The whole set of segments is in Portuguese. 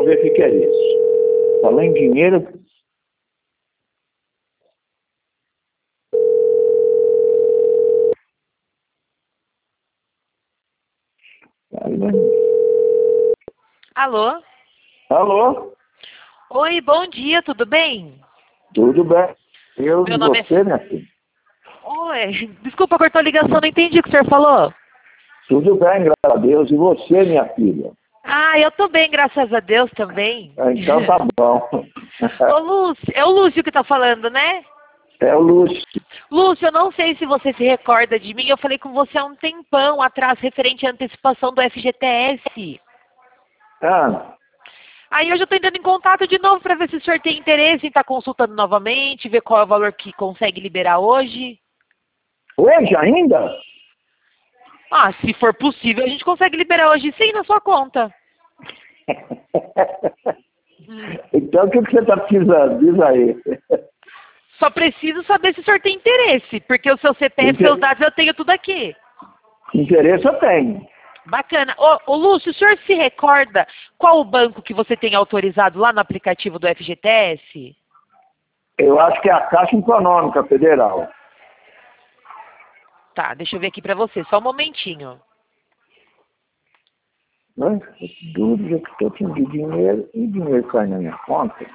Vamos ver o que é isso. Falando em dinheiro... Alô? Alô? Oi, bom dia, tudo bem? Tudo bem? Eu Meu e nome você, minha filha? Oi, desculpa, cortou a ligação, não entendi o que o senhor falou. Tudo bem, graças a Deus. E você, minha filha? Ah, eu tô bem, graças a Deus também. Então tá bom. Ô, Lúcio, é o Lúcio que tá falando, né? É o Lúcio. Lúcio, eu não sei se você se recorda de mim, eu falei com você há um tempão atrás, referente à antecipação do FGTS. Ah, Aí hoje eu tô entrando em contato de novo para ver se o senhor tem interesse em estar consultando novamente, ver qual é o valor que consegue liberar hoje. hoje ainda? Ah, se for possível, a gente consegue liberar hoje sim na sua conta. Então o que você está precisando? Diz aí. Só preciso saber se o senhor tem interesse, porque o seu CPF e seus dados eu tenho tudo aqui. Interesse eu tenho. Bacana. Ô Lúcio, o senhor se recorda qual o banco que você tem autorizado lá no aplicativo do FGTS? Eu acho que é a Caixa Econômica Federal. Tá, deixa eu ver aqui pra você, só um momentinho. Né? Dúvida que estou tendo de dinheiro e dinheiro cai na minha conta.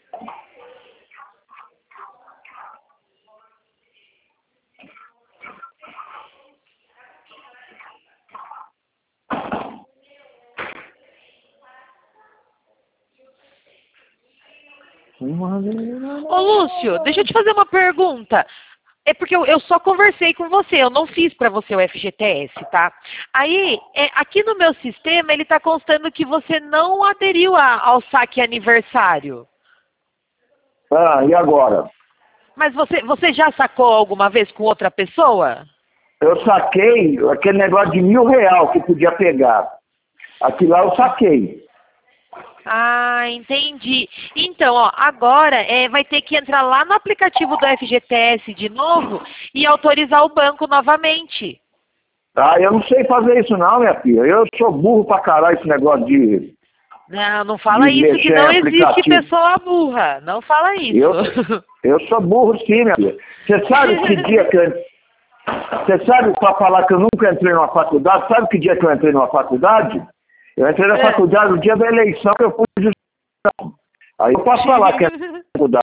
Ô Lúcio, deixa eu te fazer uma pergunta. É porque eu só conversei com você, eu não fiz para você o FGTS, tá? Aí, aqui no meu sistema, ele está constando que você não aderiu ao saque aniversário. Ah, e agora? Mas você já sacou alguma vez com outra pessoa? Eu saquei aquele negócio de R$ 1.000 que podia pegar. Aquilo lá eu saquei. Ah, entendi. Então, ó, agora vai ter que entrar lá no aplicativo do FGTS de novo e autorizar o banco novamente. Ah, eu não sei fazer isso não, minha filha. Eu sou burro pra caralho esse negócio de Não, não fala isso, que mexer em não existe aplicativo. pessoa burra. Não fala isso. Eu sou burro sim, minha filha. Você sabe que dia que Você sabe, para falar que eu nunca entrei numa faculdade, sabe que dia que eu entrei numa faculdade? Eu entrei na faculdade no dia da eleição que eu fui justiça. Aí eu posso falar que é faculdade.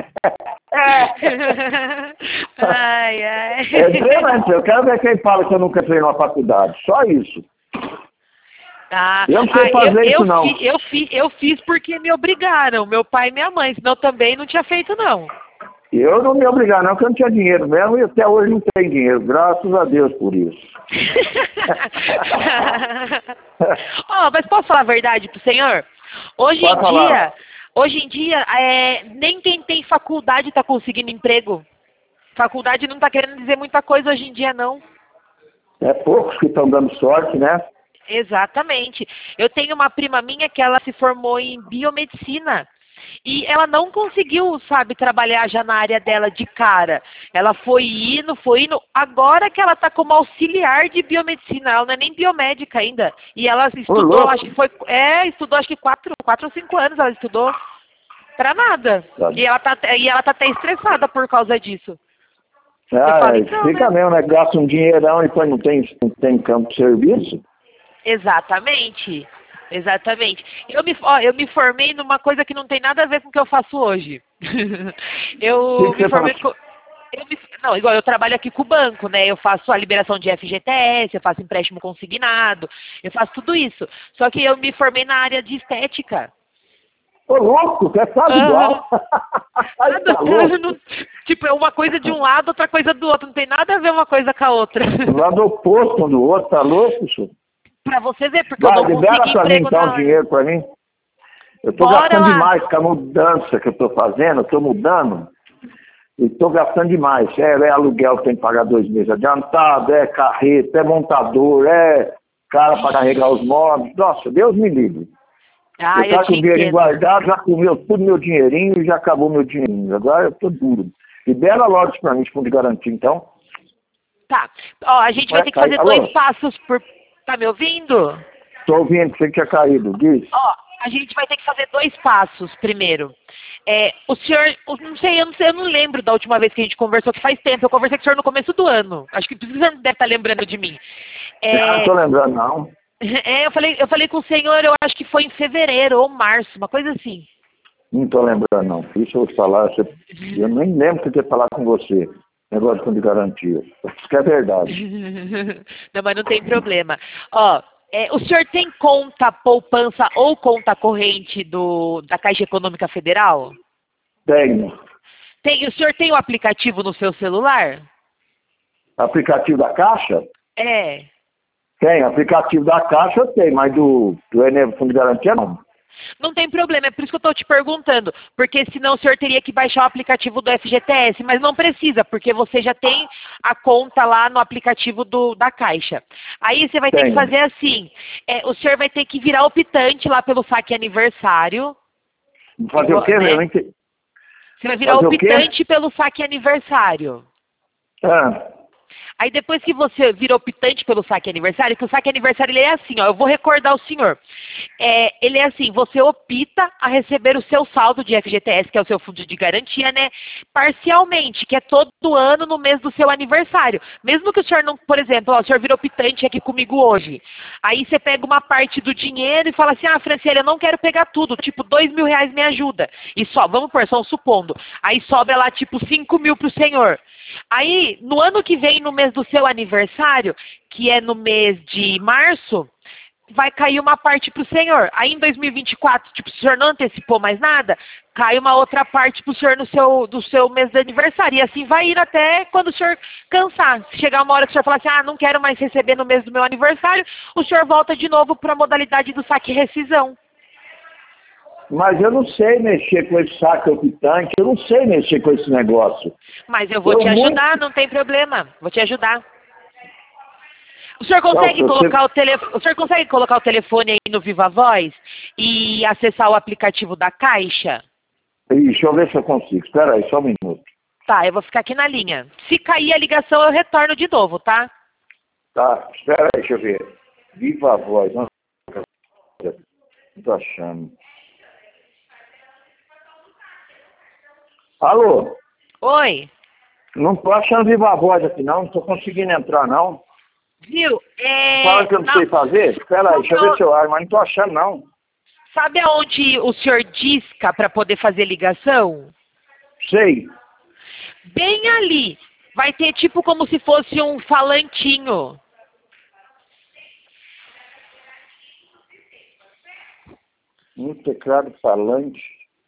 Ai, ai. Entrei, mas eu quero ver quem fala que eu nunca entrei numa faculdade. Só isso. Ah, Eu não sei fazer isso, não. Eu fiz porque me obrigaram, meu pai e minha mãe, senão eu também não tinha feito, não. Eu não me obrigar, não, porque eu não tinha dinheiro mesmo e até hoje não tenho dinheiro. Graças a Deus por isso. Oh, mas posso falar a verdade pro senhor? Hoje em dia, nem quem tem faculdade está conseguindo emprego. Faculdade não está querendo dizer muita coisa hoje em dia, não. É poucos que estão dando sorte, né? Exatamente. Eu tenho uma prima minha que ela se formou em biomedicina. E ela não conseguiu, sabe, trabalhar já na área dela de cara. Ela foi indo. Agora que ela está como auxiliar de biomedicina, ela não é nem biomédica ainda. E ela estudou, estudou acho que 4 ou 5 anos ela estudou. Pra nada. E ela tá até estressada por causa disso. Então, fica mesmo, né? Gasta um dinheirão e depois não tem campo de serviço. Exatamente. Eu me formei numa coisa que não tem nada a ver com o que eu faço hoje. Eu trabalho aqui com o banco, né? Eu faço a liberação de FGTS, eu faço empréstimo consignado, eu faço tudo isso. Só que eu me formei na área de estética. Ô, louco, você sabe igual. Tipo, é uma coisa de um lado, outra coisa do outro. Não tem nada a ver uma coisa com a outra. Do lado oposto um do outro, tá louco, senhor? Pra você ver, porque eu não consegui libera pra mim, emprego então, dinheiro pra mim. Eu tô gastando demais com a mudança que eu tô fazendo, eu tô mudando. E tô gastando demais. É aluguel que tem que pagar 2 meses adiantado, é carreta, é montador, é cara para carregar os móveis. Nossa, Deus me livre. Eu tava com o dinheirinho guardado, já comeu tudo meu dinheirinho e já acabou meu dinheirinho. Agora eu tô duro. Libera logo isso pra mim, de fundo de garantia, então. Tá. Ó, a gente vai ter que fazer 2 passos por... Tá me ouvindo? Tô ouvindo, você que tinha caído, diz. Ó, A gente vai ter que fazer 2 passos primeiro. O senhor, eu não lembro da última vez que a gente conversou, que faz tempo. Eu conversei com o senhor no começo do ano. Acho que o senhor não deve estar lembrando de mim. Não estou lembrando, não. Eu falei com o senhor, eu acho que foi em fevereiro ou março, uma coisa assim. Não estou lembrando, não. Isso eu vou falar, eu nem lembro que eu ter falado com você. Negócio de fundo de garantia. Isso que é verdade. Não, mas não tem problema. Ó, o senhor tem conta poupança ou conta corrente da Caixa Econômica Federal? Tenho. O senhor tem o aplicativo no seu celular? Aplicativo da Caixa? É. Tem. Aplicativo da Caixa eu tenho, mas do Fundo de Garantia não. Não tem problema, é por isso que eu estou te perguntando. Porque senão o senhor teria que baixar o aplicativo do FGTS, mas não precisa, porque você já tem a conta lá no aplicativo da Caixa. Aí você vai ter que fazer assim, o senhor vai ter que virar optante lá pelo saque aniversário. Fazer o quê, né? meu? Você vai virar optante pelo saque aniversário. Ah. Aí depois que você vira optante pelo saque aniversário, que o saque aniversário ele é assim, ó, eu vou recordar o senhor. Ele é assim, você opta a receber o seu saldo de FGTS, que é o seu fundo de garantia, né? Parcialmente, que é todo ano no mês do seu aniversário. Mesmo que o senhor não, por exemplo, ó, o senhor vira optante aqui comigo hoje. Aí você pega uma parte do dinheiro e fala assim, Franciele, eu não quero pegar tudo, tipo, R$ 2.000 me ajuda. E só, vamos pôr, só supondo. Aí sobra lá, tipo, 5.000 pro senhor. Aí, no ano que vem, no mês do seu aniversário, que é no mês de março, vai cair uma parte para o senhor. Aí em 2024, tipo, se o senhor não antecipou mais nada, cai uma outra parte para o senhor do seu mês de aniversário. E assim vai ir até quando o senhor cansar. Se chegar uma hora que o senhor falar assim, não quero mais receber no mês do meu aniversário, o senhor volta de novo para a modalidade do saque e rescisão. Mas eu não sei mexer com esse saque optante, eu não sei mexer com esse negócio. Mas eu vou te ajudar, não tem problema. Vou te ajudar. O senhor consegue o senhor consegue colocar o telefone aí no Viva Voz e acessar o aplicativo da Caixa? Deixa eu ver se eu consigo. Espera aí, só um minuto. Tá, eu vou ficar aqui na linha. Se cair a ligação, eu retorno de novo, tá? Tá, espera aí, deixa eu ver. Viva Voz. Não tô achando. Alô? Oi? Não tô achando Viva Voz aqui, não tô conseguindo entrar, não. Viu? Fala que eu não sei fazer? Espera aí, deixa eu ver se eu acho, mas não tô achando, não. Sabe aonde o senhor disca para poder fazer ligação? Sei. Bem ali. Vai ter tipo como se fosse um falantinho. Um teclado falante.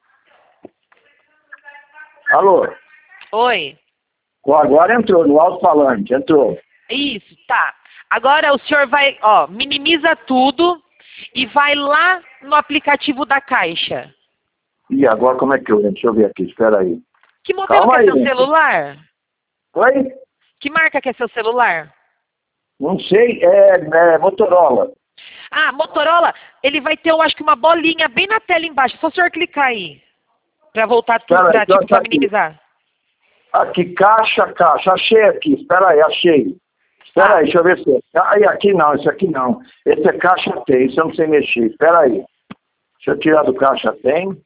Alô? Oi? Agora entrou, no alto-falante, entrou. Isso, tá. Agora o senhor vai, minimiza tudo e vai lá no aplicativo da Caixa. E agora como é que eu entro? Deixa eu ver aqui, espera aí. Que modelo que é seu celular? Oi? Que marca que é seu celular? Não sei, é Motorola. Motorola, ele vai ter, eu acho que uma bolinha bem na tela embaixo. É só o senhor clicar aí. Pra voltar tudo, pra minimizar. Aqui, caixa. Achei aqui, espera aí, achei. Espera aí, deixa eu ver se aqui não, esse aqui não. Esse é caixa tem, isso eu não sei mexer. Espera aí. Deixa eu tirar do caixa tem.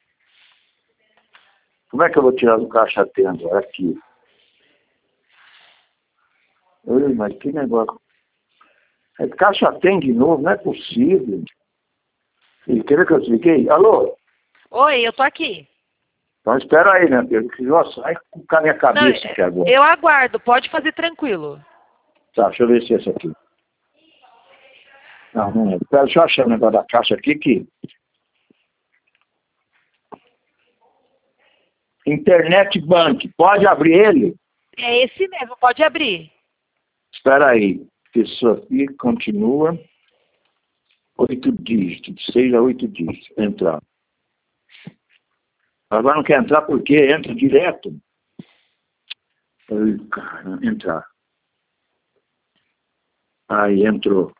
Como é que eu vou tirar do caixa tem agora? Aqui. Ui, mas que negócio. Caixa tem de novo, não é possível. E quer ver que eu expliquei? Alô? Oi, eu tô aqui. Então espera aí, né, Pedro? Que nossa, vai com a minha cabeça aqui agora. Eu aguardo, pode fazer tranquilo. Tá, deixa eu ver se é esse aqui. Não é. Espera, deixa eu achar o negócio da caixa aqui que... Internet Bank, pode abrir ele? É esse mesmo, pode abrir. Espera aí, isso aqui continua 8 dígitos, de 6 a 8 dígitos, entrar. Agora não quer entrar porque entra direto. Ai, cara, entrar. Aí entrou.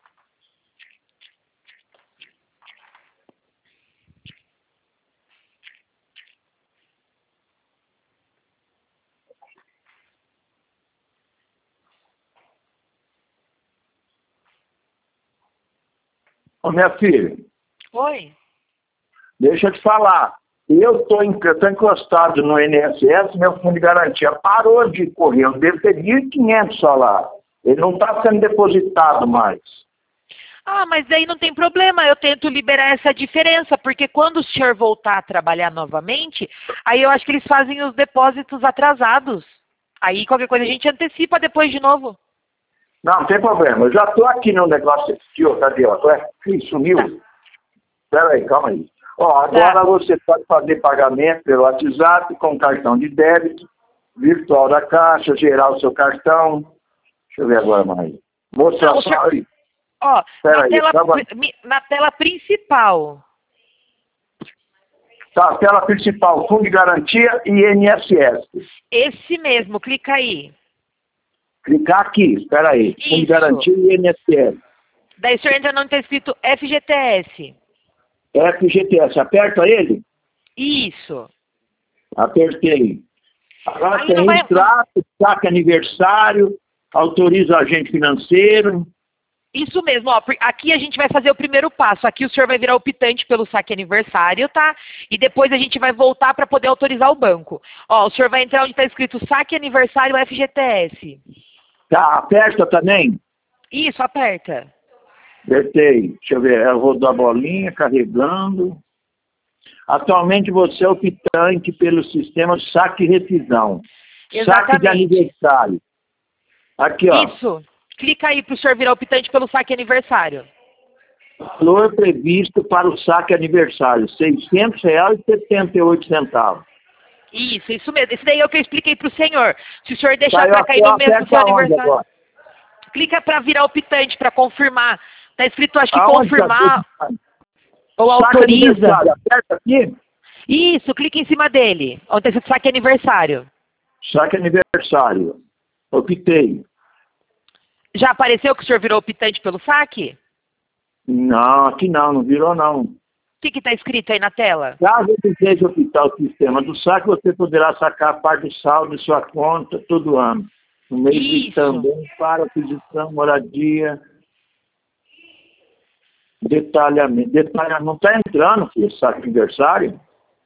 Ô, minha filha. Oi? Deixa eu te falar. Eu tô encostado no INSS, meu fundo de garantia parou de correr. Eu devo ter 1.500 só lá. Ele não está sendo depositado mais. Ah, mas daí não tem problema, eu tento liberar essa diferença, porque quando o senhor voltar a trabalhar novamente, aí eu acho que eles fazem os depósitos atrasados. Aí qualquer coisa a gente antecipa depois de novo. Não tem problema. Eu já estou aqui no negócio aqui, ó. Cadê? Ó? Ih, sumiu. Tá. Espera aí, calma aí. Ó, agora você pode fazer pagamento pelo WhatsApp com cartão de débito, virtual da Caixa, gerar o seu cartão. Deixa eu ver agora mais. Mostrar Não, só aí. Ó, na tela principal. Tá, tela principal, Fundo de Garantia e INSS. Esse mesmo, clica aí. Clicar aqui, espera aí. Fundo de Isso. Garantia e INSS. Daí o senhor entra onde está escrito FGTS. FGTS, aperta ele? Isso. Apertei. Agora Aí tem não vai- extrato, saque aniversário, autoriza agente financeiro. Isso mesmo, ó. Aqui a gente vai fazer o primeiro passo. Aqui o senhor vai virar optante pelo saque aniversário, tá? E depois a gente vai voltar para poder autorizar o banco. Ó, o senhor vai entrar onde está escrito saque aniversário FGTS. Tá, aperta também? Isso, aperta. Apertei. Deixa eu ver, eu vou dar a bolinha, carregando. Atualmente você é optante pelo sistema saque e rescisão. Saque de Exatamente. aniversário. Aqui, ó. Isso. Clica aí para o senhor virar optante pelo saque aniversário. Valor previsto para o saque aniversário, R$ 600,78. Isso mesmo. Esse daí é o que eu expliquei para o senhor. Se o senhor deixar Saiu para cair no mês do seu aonde aniversário, agora? clica para virar optante, para confirmar. Tá escrito, acho que Aonde confirmar tá? ou Saque autoriza. aniversário, aperta aqui. Isso, clica em cima dele. Onde tá escrito saque aniversário. Saque aniversário. Optei. Já apareceu que o senhor virou optante pelo saque? Não, aqui não virou não. O que está escrito aí na tela? Caso deseje optar o sistema do saque, você poderá sacar parte do saldo de sua conta todo ano. No mês de Isso. também para aquisição, moradia, detalhamento. Não está entrando, filho, saque aniversário?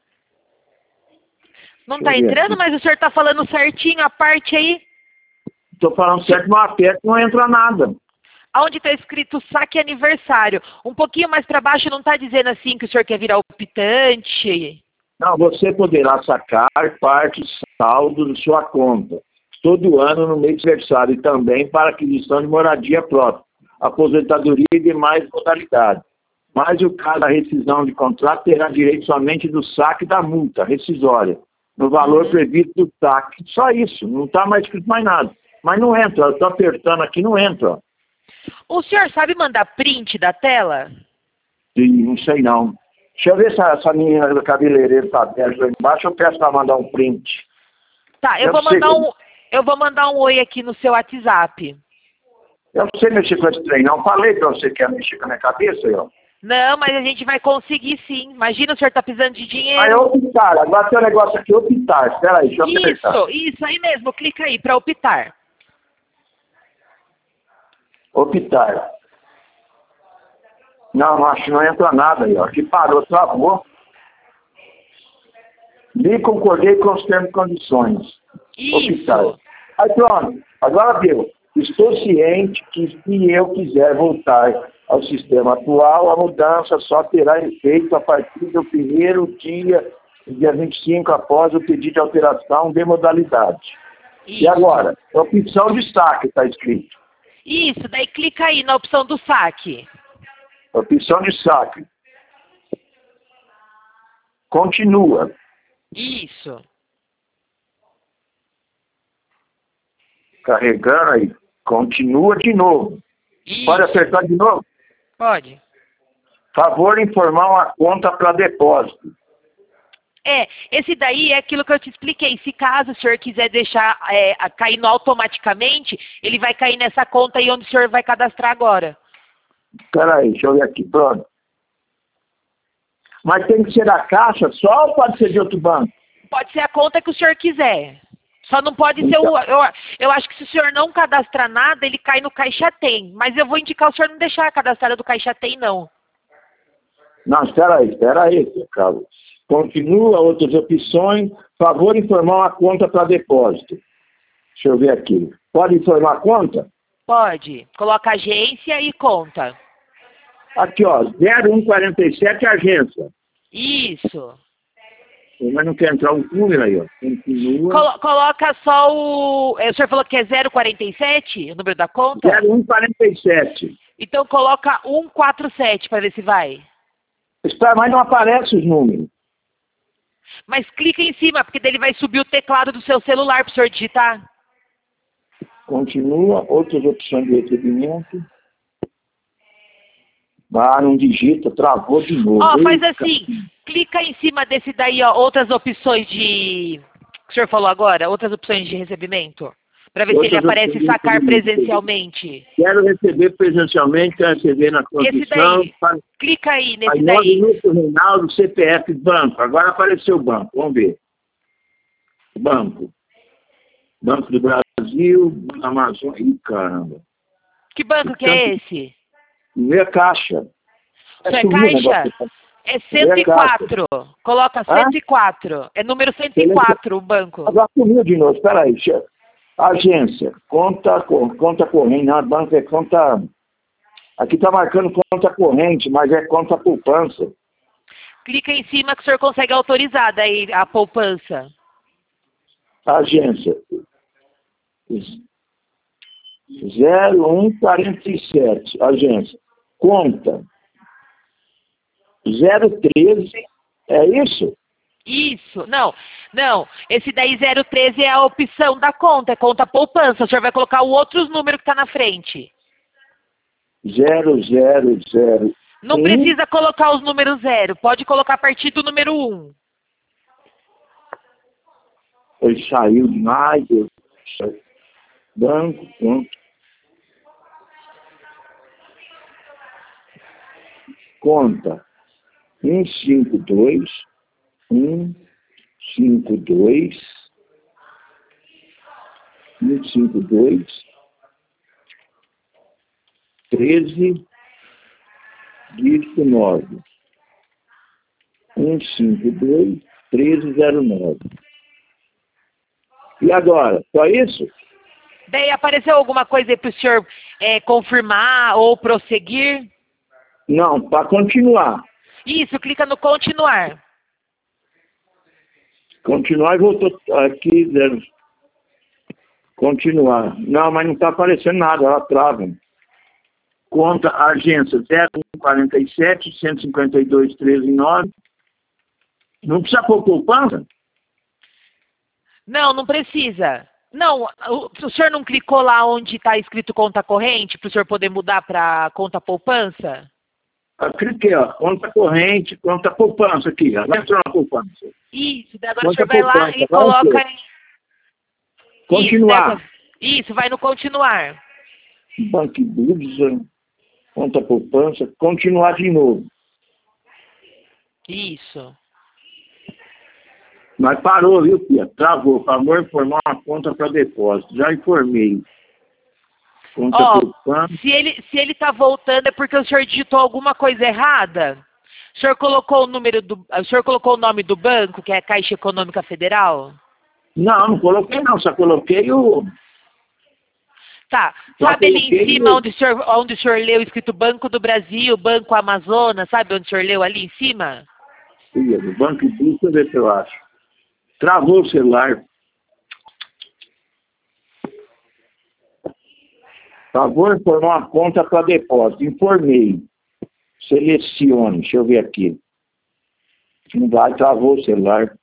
Não Deixa está eu ver entrando, aqui. mas o senhor está falando certinho a parte aí? Estou falando certo, mas aperto não entra nada. Onde está escrito saque aniversário. Um pouquinho mais para baixo não está dizendo assim que o senhor quer virar optante? Não, você poderá sacar parte do saldo de sua conta todo ano no mês de aniversário e também para aquisição de moradia própria, aposentadoria e demais modalidades. Mas o caso da rescisão de contrato terá direito somente do saque da multa rescisória, no valor previsto do saque. Só isso, não está mais escrito mais nada. Mas não entra, eu estou apertando aqui, não entra. O senhor sabe mandar print da tela? Não sei não. Deixa eu ver se essa menina do cabeleireiro está aberta lá embaixo, eu peço para mandar um print. Tá, eu vou mandar um oi aqui no seu WhatsApp. Eu não sei mexer com esse trem, não. Falei para você que ia mexer com a minha cabeça, ó. Não, mas a gente vai conseguir sim. Imagina o senhor tá precisando de Aí dinheiro. optar, agora tem um negócio aqui, optar. Espera aí, deixa eu apertar. Isso aí mesmo. Clica aí para optar. Optar. Não, acho que não entra nada aí, ó. Aqui parou, travou. Li concordei com os termos e condições. Optar. Isso. Aí pronto, agora deu. Estou ciente que se eu quiser voltar ao sistema atual, a mudança só terá efeito a partir do primeiro dia 25, após o pedido de alteração de modalidade. Isso. E agora? Opção de saque está escrito. Isso, daí clica aí na opção do saque. Opção de saque. Continua. Isso. Carregando aí. Continua de novo. Isso. Pode apertar de novo? Pode. Favor informar uma conta para depósito. Esse daí é aquilo que eu te expliquei. Se caso o senhor quiser deixar caindo automaticamente, ele vai cair nessa conta aí onde o senhor vai cadastrar agora. Espera aí, deixa eu ver aqui. Pronto. Mas tem que ser da Caixa só ou pode ser de outro banco? Pode ser a conta que o senhor quiser. Só não pode ser o... Eu acho que se o senhor não cadastrar nada, ele cai no Caixa Tem. Mas eu vou indicar o senhor não deixar a cadastrada do Caixa Tem, não. Não, espera aí, Carlos. Continua, outras opções. Favor informar uma conta para depósito. Deixa eu ver aqui. Pode informar a conta? Pode. Coloca agência e conta. Aqui, ó, 0147 agência. Isso. Mas não quer entrar um número aí, ó. Continua. Coloca só o... O senhor falou que é 047, o número da conta? 0147. Então coloca 147 para ver se vai. Mas não aparece os números. Mas clica em cima, porque daí ele vai subir o teclado do seu celular para o senhor digitar. Continua, outras opções de recebimento. Ah, não digita, travou de novo. Ó, faz assim, clica em cima desse daí, ó, outras opções de... O que o senhor falou agora? Outras opções de recebimento. Para ver se ele aparece sacar presencialmente. Quero receber presencialmente, quero receber na condição. Esse daí, clica aí nesse daí. Reinaldo, CPF, banco. Agora apareceu o banco, vamos ver. Banco. Banco do Brasil, Amazônia. Ih, caramba. Que banco que é esse? Meia Caixa. Isso é Caixa? É 104. Coloca 104. É número 104 o banco. Agora sumiu de novo, espera aí. Agência, conta corrente, não, banco é conta... Aqui está marcando conta corrente, mas é conta poupança. Clica em cima que o senhor consegue autorizar daí a poupança. Agência. 0147, agência. Conta. 013, é isso? Isso, não. Esse daí 013 é a opção da conta, é conta poupança. O senhor vai colocar o outro número que está na frente. 0001. Não precisa colocar os números 0, pode colocar a partir do número 1. Ele saiu demais. Banco, conta. Conta. 152. 152 13 dígito 9 152 1309. E agora, só isso? Daí apareceu alguma coisa aí para o senhor confirmar ou prosseguir? Não, para continuar. Isso, clica no continuar. Continuar e voltou aqui. Continuar. Não, mas não está aparecendo nada, ela trava. Conta agência 0147 152 139. Não precisa pôr poupança? Não precisa. Não, o senhor não clicou lá onde está escrito conta corrente para o senhor poder mudar para conta poupança? Eu cliquei, ó, conta corrente, conta poupança aqui, ó. Vai entrar na poupança. Isso, daí agora o senhor vai lá e coloca em... Continuar. Isso, vai no continuar. Banco Búzios, conta poupança, continuar de novo. Isso. Mas parou, viu, Pia? Travou. Favor informar uma conta para depósito. Já informei. Conta poupança. Se ele tá voltando é porque o senhor digitou alguma coisa errada. O senhor colocou o nome do banco, que é a Caixa Econômica Federal? Não coloquei não, só coloquei o... Tá, sabe ali em cima onde o senhor leu escrito Banco do Brasil, Banco Amazonas, sabe onde o senhor leu ali em cima? Sim, do Banco Búzios, deixa eu ver se eu acho. Travou o celular. Favor informar uma conta para depósito. Informei. Selecione. Deixa eu ver aqui. Não vai, travou o celular.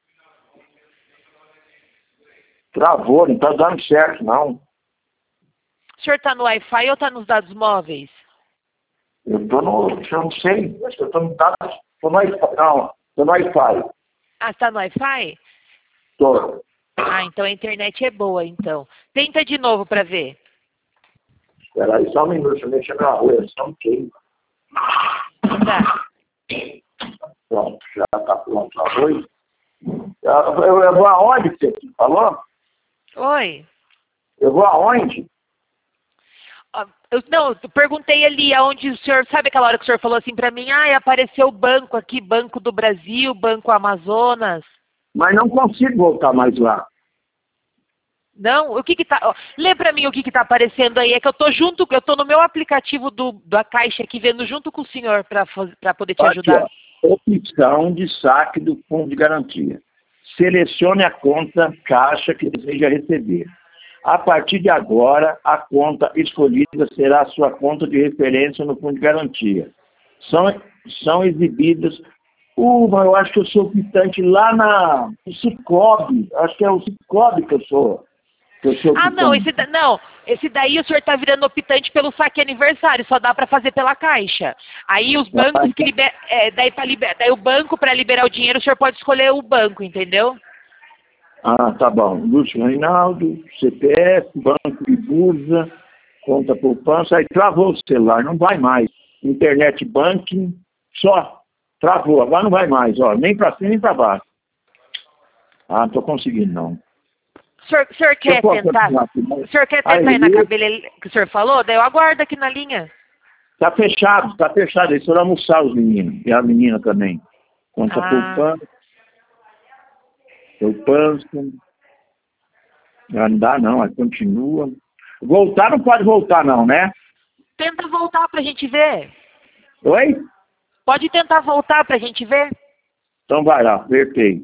Travou, não está dando certo, não. O senhor está no Wi-Fi ou está nos dados móveis? Eu não sei. Acho que eu estou no dados. Estou no Wi-Fi. Não, estou no Wi-Fi. Ah, você está no Wi-Fi? Estou. Ah, então a internet é boa, então. Tenta de novo para ver. Espera aí, só um minuto, deixa eu mexer na rua, só um pouquinho. Tá. Pronto, já está pronto o arroz. Eu vou aonde, você falou? Oi. Eu vou aonde? Eu perguntei ali aonde o senhor, sabe aquela hora que o senhor falou assim para mim, apareceu o banco aqui, Banco do Brasil, Banco Amazonas. Mas não consigo voltar mais lá. Não, o que tá, lê para mim o que tá aparecendo aí, é que eu tô no meu aplicativo da Caixa aqui, vendo junto com o senhor para poder te ajudar. Aqui, ó, opção de saque do fundo de garantia. Selecione a conta Caixa que deseja receber. A partir de agora, a conta escolhida será a sua conta de referência no fundo de garantia. São exibidas... eu acho que eu sou optante lá no Cicobi. Acho que é o Cicobi que eu sou. Esse daí o senhor está virando optante pelo saque aniversário, só dá para fazer pela Caixa. Aí os bancos que liberam... daí o banco, para liberar o dinheiro, o senhor pode escolher o banco, entendeu? Ah, tá bom. Lúcio Reinaldo, CPF, Banco de Bursa, conta poupança. Aí travou o celular, não vai mais. Internet banking, só travou. Agora não vai mais, ó, nem para cima nem para baixo. Não estou conseguindo, não. O senhor quer tentar? O senhor quer tentar ir na cabeleireira que o senhor falou? Daí eu aguardo aqui na linha. Tá fechado. Eles foram almoçar os meninos. E a menina também. Conta poupança. Não dá não, aí continua. Voltar não pode voltar não, né? Tenta voltar pra gente ver. Oi? Pode tentar voltar pra gente ver? Então vai lá, apertei.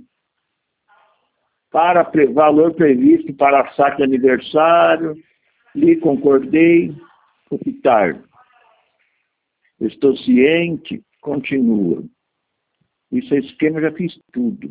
Valor previsto para saque de aniversário, lhe concordei, optar. Estou ciente, continua. Isso é esquema, eu já fiz tudo.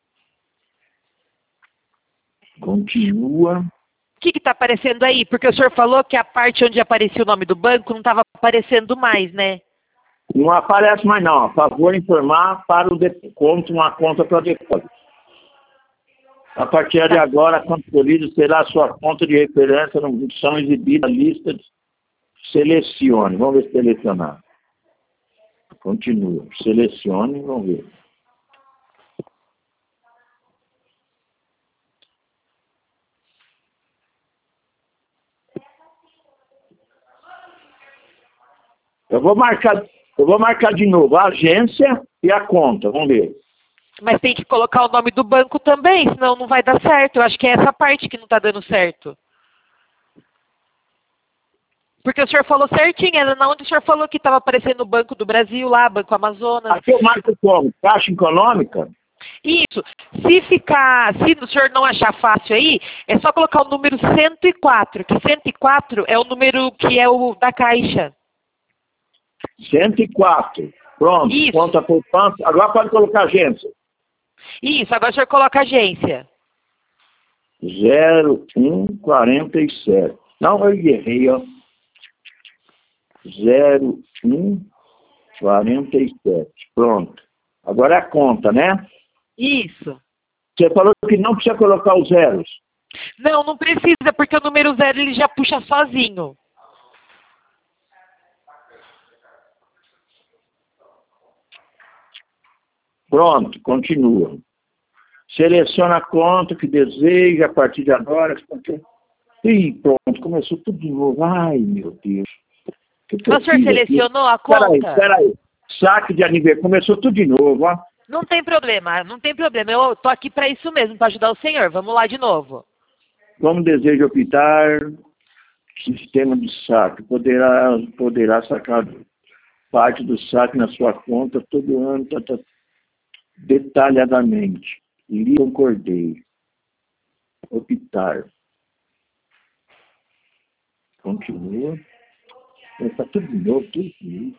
Continua. O que está aparecendo aí? Porque o senhor falou que a parte onde aparecia o nome do banco não estava aparecendo mais, né? Não aparece mais não. A favor informar para o depósito, uma conta para depósito. A partir de agora, a conta escolhida será a sua conta de referência, são exibidas a lista de selecione. Vamos ver se selecionar. Continua. Selecione, vamos ver. Eu vou marcar de novo a agência e a conta, vamos ver. Mas tem que colocar o nome do banco também, senão não vai dar certo. Eu acho que é essa parte que não está dando certo. Porque o senhor falou certinho, era na onde o senhor falou que estava aparecendo o Banco do Brasil lá, Banco Amazonas. Aqui eu marco como? Caixa Econômica? Isso. Se o senhor não achar fácil aí, é só colocar o número 104, que 104 é o número que é o da Caixa. 104. Pronto. Isso. Conta poupança. Agora pode colocar agência. Isso, agora o senhor coloca agência. 0147. Não, eu errei, ó. 0147. Pronto. Agora é a conta, né? Isso. Você falou que não precisa colocar os zeros. Não, não precisa, porque o número 0 ele já puxa sozinho. Pronto, continua. Seleciona a conta que deseja a partir de agora. Ih, pronto, começou tudo de novo. Ai, meu Deus. O senhor selecionou a conta? Espera aí. Saque de aniversário. Começou tudo de novo, ó. Não tem problema, não tem problema. Eu tô aqui para isso mesmo, para ajudar o senhor. Vamos lá de novo. Como deseja optar, sistema de saque. Poderá sacar parte do saque na sua conta todo ano, detalhadamente. Lhe concordei. Optar. Continua. Está tudo de novo, tudo isso.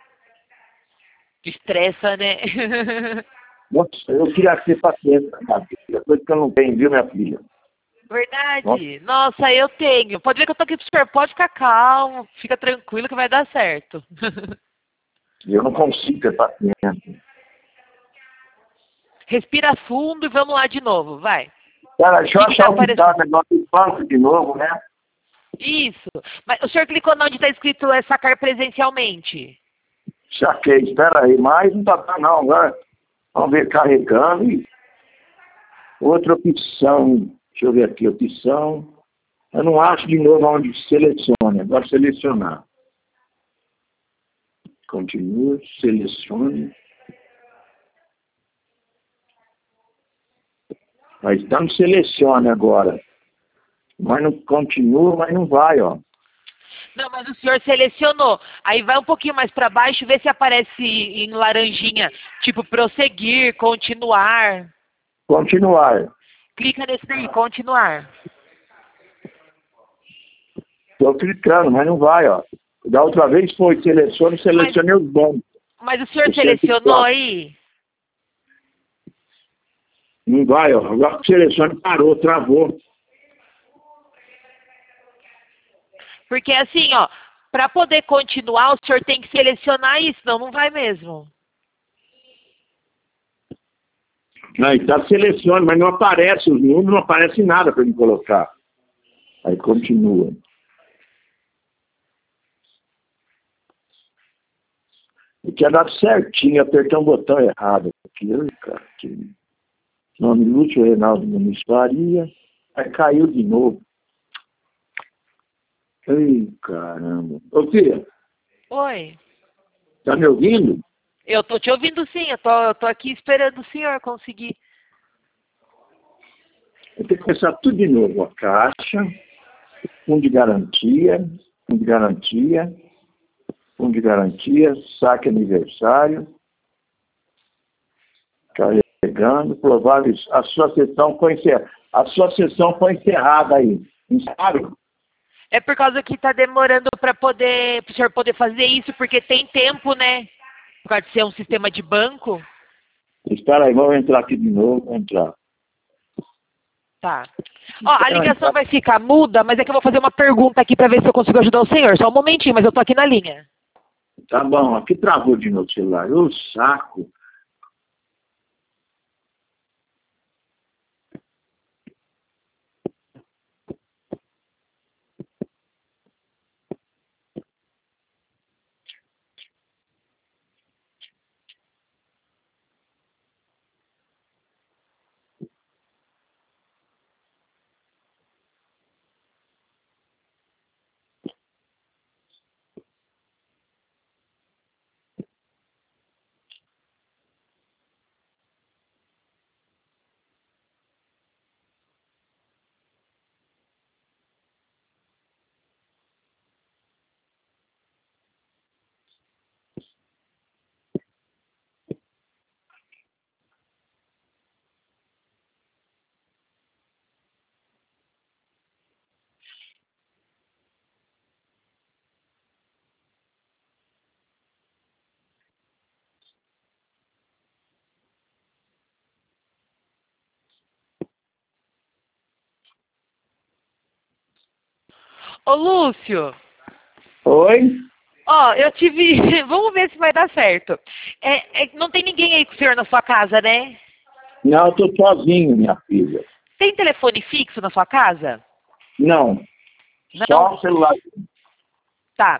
Estressa, né? Nossa, eu queria ter paciência na filha, coisa que eu não tenho, viu, minha filha? Verdade. Nossa, eu tenho. Pode ver que eu tô aqui pro senhor. Pode ficar calmo, fica tranquilo que vai dar certo. Eu não consigo ter paciência. Respira fundo e vamos lá de novo, vai. Cara, deixa eu achar o negócio do banco de novo, né? Isso. Mas o senhor clicou onde está escrito sacar presencialmente? Saquei, espera aí, mas não tá dando não, agora. Vamos ver, carregando. Outra opção, deixa eu ver aqui, opção, Eu não acho de novo onde selecione. Agora selecionar. Continua, selecione. Mas estamos selecione agora. Mas não continua, mas não vai, ó. Não, mas o senhor selecionou. Aí vai um pouquinho mais para baixo, vê se aparece em laranjinha, tipo prosseguir, continuar. Continuar. Clica nesse daí, continuar. Estou clicando, mas não vai, ó. Da outra vez foi selecionei os bancos. Mas o senhor selecionou aí? Não vai, ó. Agora o selecione parou, travou. Porque assim, ó, para poder continuar, o senhor tem que selecionar isso, senão não vai mesmo. Aí está selecione, mas não aparece os números, não aparece nada para ele colocar. Aí continua. Eu tinha dado certinho, apertei um botão errado. Aqui, cara, aqui. Nome Lúcio Reinaldo Muniz Faria. Aí caiu de novo. Ei, caramba. Ô, filha. Oi. Tá me ouvindo? Eu tô te ouvindo sim, eu tô aqui esperando o senhor conseguir. Eu tenho que começar tudo de novo. A caixa, fundo de garantia, fundo de garantia, fundo de garantia, saque aniversário, carregando, prováveis. A sua sessão foi encerrada. A sua sessão foi encerrada aí. Encerraram? É por causa que tá demorando para o senhor poder fazer isso, porque tem tempo, né? Por causa de ser um sistema de banco. Espera aí, vamos entrar aqui de novo, vamos entrar. Tá. Ó, a ligação vai ficar muda, mas é que eu vou fazer uma pergunta aqui para ver se eu consigo ajudar o senhor. Só um momentinho, mas eu tô aqui na linha. Tá bom, aqui travou de novo o celular. Ô, saco. Ô, Lúcio. Oi? Ó, eu tive... Vamos ver se vai dar certo. Não tem ninguém aí com o senhor na sua casa, né? Não, eu tô sozinho, minha filha. Tem telefone fixo na sua casa? Não. Não? Só o celular. Tá.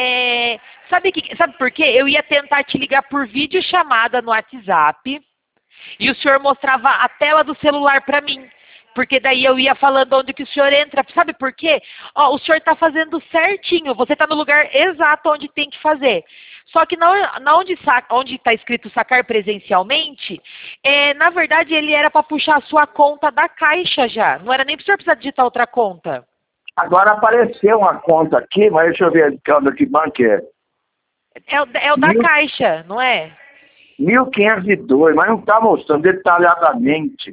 Sabe por quê? Eu ia tentar te ligar por videochamada no WhatsApp e o senhor mostrava a tela do celular para mim. Porque daí eu ia falando onde que o senhor entra. Sabe por quê? Ó, o senhor está fazendo certinho. Você está no lugar exato onde tem que fazer. Só que onde está escrito sacar presencialmente, na verdade ele era para puxar a sua conta da Caixa já. Não era nem para o senhor precisar digitar outra conta. Agora apareceu uma conta aqui, mas deixa eu ver que banco é. É o da Caixa, não é? 1502, mas não está mostrando detalhadamente.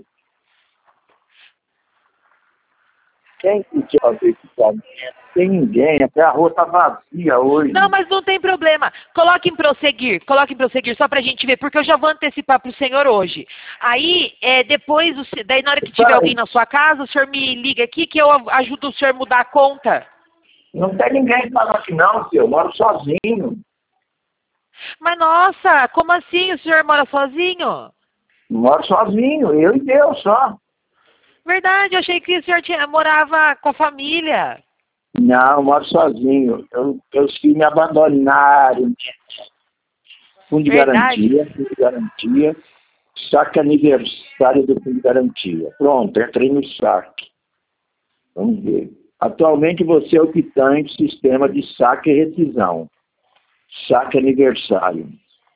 Quem que quer fazer esse caminho? Tem ninguém, até a rua está vazia hoje. Não, mas não tem problema. Coloque em prosseguir só pra gente ver, porque eu já vou antecipar pro senhor hoje. Aí, depois, daí na hora que tiver alguém na sua casa, o senhor me liga aqui que eu ajudo o senhor a mudar a conta. Não tem ninguém falando aqui não, filho. Eu moro sozinho. Mas nossa, como assim o senhor mora sozinho? Moro sozinho, eu e Deus só. Verdade, eu achei que o senhor morava com a família. Não, eu moro sozinho. Os filhos me abandonaram. Fundo de garantia. Saque aniversário do fundo de garantia. Pronto, entrei no saque. Vamos ver. Atualmente você é optante sistema de saque e rescisão. Saque aniversário.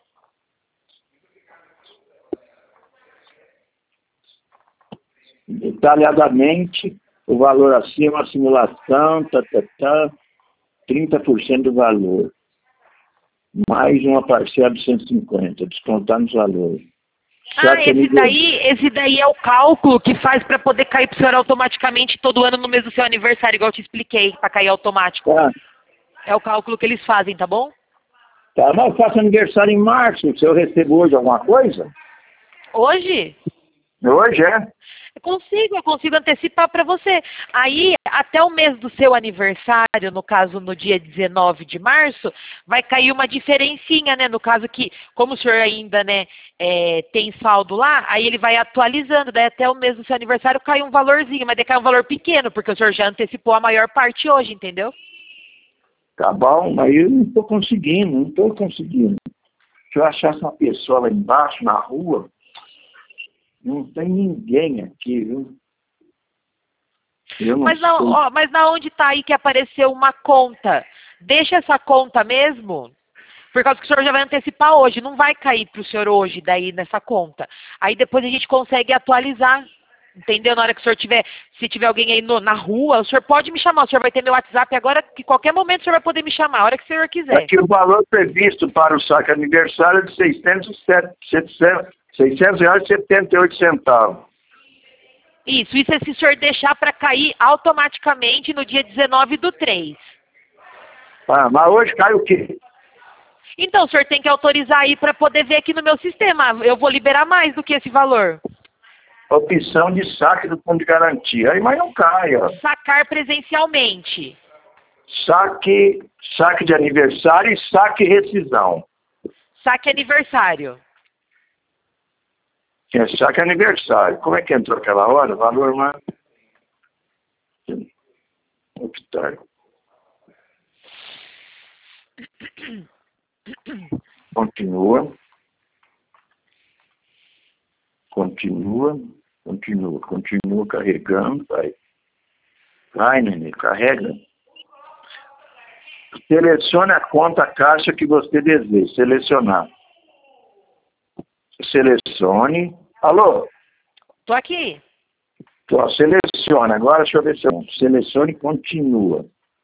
Detalhadamente, o valor acima, a simulação, 30% do valor. Mais uma parcela de 150, descontar nos valores. Esse daí é o cálculo que faz para poder cair para o senhor automaticamente todo ano no mês do seu aniversário, igual eu te expliquei, para cair automático. Tá. É o cálculo que eles fazem, tá bom? Tá, mas eu faço aniversário em março, se eu recebo hoje alguma coisa? Hoje? Hoje, é? Eu consigo antecipar para você. Aí, até o mês do seu aniversário, no caso, no dia 19 de março, vai cair uma diferencinha, né? No caso que, como o senhor ainda, né, tem saldo lá, aí ele vai atualizando, daí até o mês do seu aniversário cai um valorzinho, mas daí cai um valor pequeno, porque o senhor já antecipou a maior parte hoje, entendeu? Tá bom, mas eu não estou conseguindo. Se eu achasse uma pessoa lá embaixo, na rua, não tem ninguém aqui, viu? Mas na onde está aí que apareceu uma conta? Deixa essa conta mesmo, por causa que o senhor já vai antecipar hoje, não vai cair para o senhor hoje daí nessa conta. Aí depois a gente consegue atualizar, entendeu? Na hora que o senhor se tiver alguém aí na rua, o senhor pode me chamar, o senhor vai ter meu WhatsApp agora, que qualquer momento o senhor vai poder me chamar, a hora que o senhor quiser. Aqui o valor previsto para o saque aniversário é de R$600,78. Isso é se o senhor deixar para cair automaticamente no dia 19/3. Ah, mas hoje cai o quê? Então, o senhor tem que autorizar aí para poder ver aqui no meu sistema. Eu vou liberar mais do que esse valor. Opção de saque do fundo de garantia. Aí, mas não cai, ó. Sacar presencialmente. Saque de aniversário e saque rescisão. Saque aniversário. É saque aniversário. Como é que entrou aquela hora? Valor mais... Optar. Continua carregando, vai. Vai, neném, carrega. Selecione a conta caixa que você deseja. Selecionar. Selecione. Alô? Tô aqui. Selecione. Agora deixa eu ver se eu... Selecione e continua.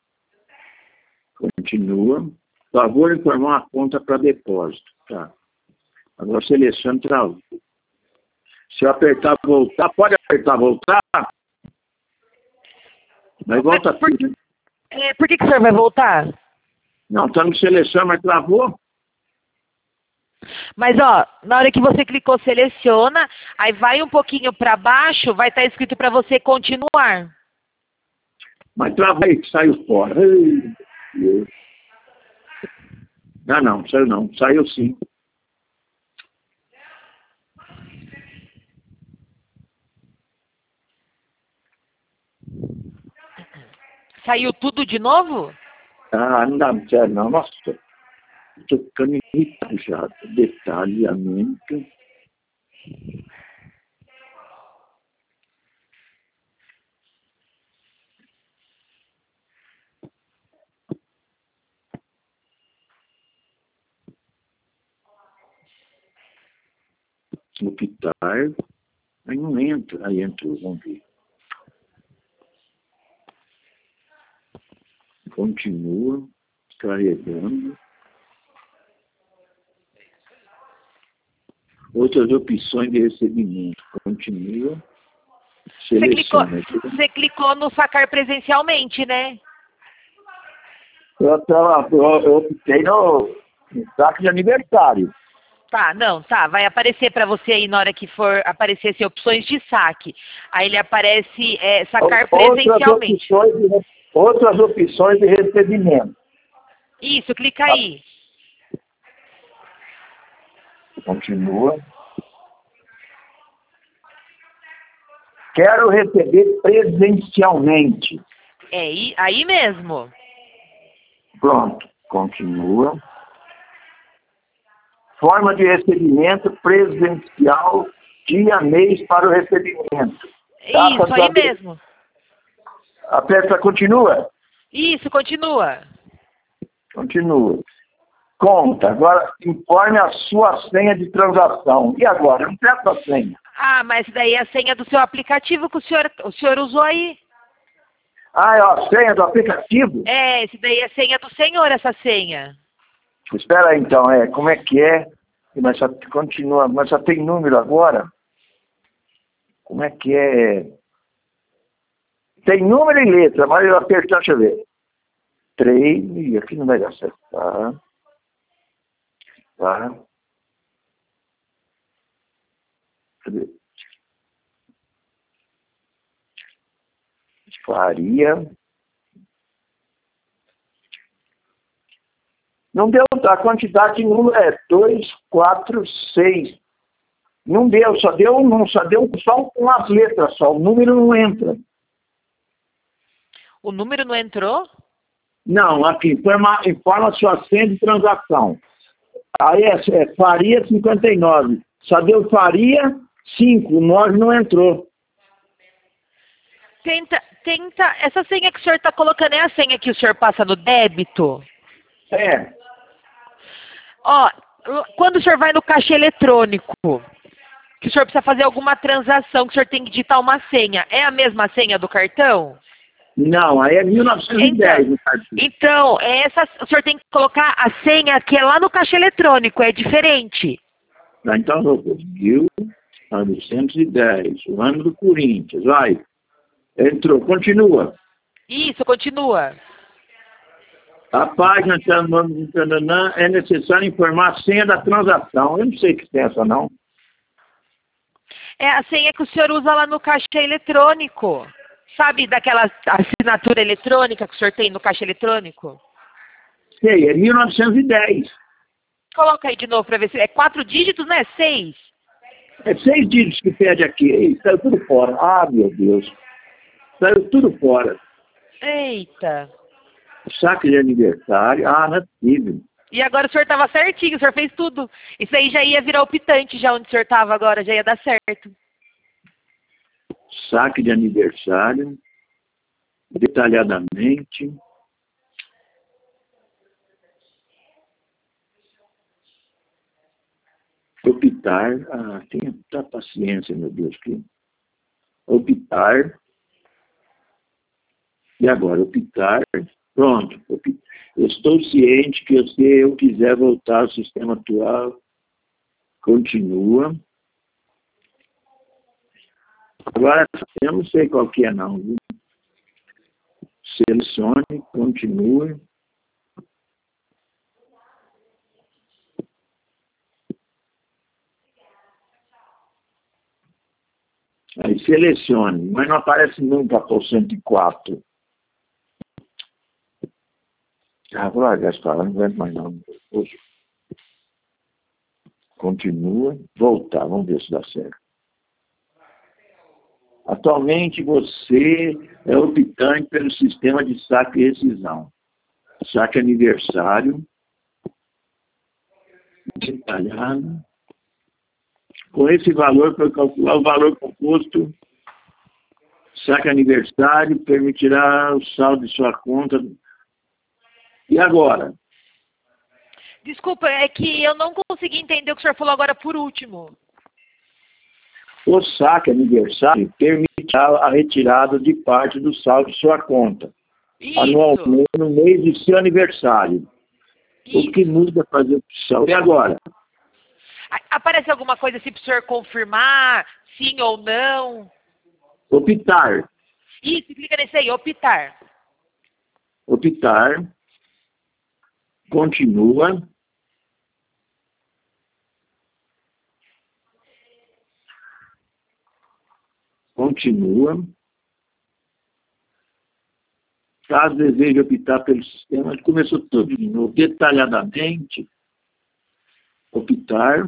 Continua. Por favor, informar uma conta para depósito. Tá. Agora selecione e travou. Se eu apertar voltar, pode apertar voltar? Mas volta tudo. Por que o senhor vai voltar? Não, está no selecione, mas travou. Mas, ó, na hora que você clicou seleciona, aí vai um pouquinho para baixo, vai estar escrito para você continuar. Mas travei que saiu fora. Não, saiu não. Saiu sim. Saiu tudo de novo? Ah, não dá sério não. Nossa, estou ficando irritado já. Detalhamento. Optar. Aí não entra. Aí entrou, vamos ver. Continua carregando. Outras opções de recebimento. Continua. Seleciona. Você clicou no sacar presencialmente, né? Eu optei no saque de aniversário. Tá. Vai aparecer para você aí na hora que for aparecer assim, opções de saque. Aí ele aparece sacar presencialmente. Outras opções de recebimento. Isso, clica aí. Continua. Quero receber presencialmente. É aí mesmo. Pronto. Continua. Forma de recebimento presencial, dia, mês para o recebimento. Isso, aí mesmo. Aperta continua? Isso, continua. Continua. Conta. Agora, informe a sua senha de transação. E agora? Eu não peço a senha. Ah, mas daí é a senha do seu aplicativo que o senhor usou aí. Ah, é a senha do aplicativo? É, esse daí é a senha do senhor, essa senha. Espera aí, então. Como é que é? Mas só continua. Mas só tem número agora? Como é que é? Tem número e letra, mas eu apertar, deixa eu ver. 3, aqui não vai dar certo. Tá. Cadê? Faria. Não deu a quantidade de número, 2, 4, 6. Não deu, só deu só com as letras, só. O número não entra. O número não entrou? Não, aqui, informa a sua senha de transação. Aí é Faria 59. Só deu Faria 5, o 9 não entrou. Tenta. Essa senha que o senhor está colocando é a senha que o senhor passa no débito? É. Ó, quando o senhor vai no caixa eletrônico, que o senhor precisa fazer alguma transação, que o senhor tem que digitar uma senha, é a mesma senha do cartão? Não, aí é 1910 no cartão. Então, o senhor tem que colocar a senha que é lá no caixa eletrônico, é diferente. Então, eu vou 1910, o ano do Corinthians, vai. Entrou, continua. Isso, continua. A página é necessário informar a senha da transação. Eu não sei que senha essa, não. É a senha que o senhor usa lá no caixa eletrônico. Sabe daquela assinatura eletrônica que o senhor tem no caixa eletrônico? Sei, é 1910. Coloca aí de novo para ver se é 4 dígitos, né? 6. É 6 dígitos que pede aqui. Ei, saiu tudo fora. Ah, meu Deus. Saiu tudo fora. Eita. Saque de aniversário. Ah, não é possível. E agora o senhor estava certinho, o senhor fez tudo. Isso aí já ia virar optante, já onde o senhor estava agora, já ia dar certo. Saque de aniversário. Detalhadamente. Optar. Ah, tenha paciência, meu Deus. Optar. E agora, optar. Pronto. Estou ciente que se eu quiser voltar ao sistema atual, continua. Agora, eu não sei qual que é, não. Viu? Selecione, continue. Aí selecione, mas não aparece nunca por 104. Ah, vou largar essa palavra, não aguento mais não. Hoje. Continua, voltar, vamos ver se dá certo. Atualmente você é optante pelo sistema de saque e rescisão. Saque aniversário, detalhado. Com esse valor, para calcular o valor composto, saque aniversário permitirá o saldo de sua conta. E agora? Desculpa, é que eu não consegui entender o que o senhor falou agora por último. O saque aniversário permitirá a retirada de parte do saldo de sua conta. Isso. Anualmente no mês de seu aniversário. Isso. O que muda fazer opção? E agora? Aparece alguma coisa assim para o senhor confirmar, sim ou não? Optar. Isso, clica nesse aí, optar. Optar. Continua. Continua. Caso deseje optar pelo sistema, começou tudo de novo, detalhadamente. Optar.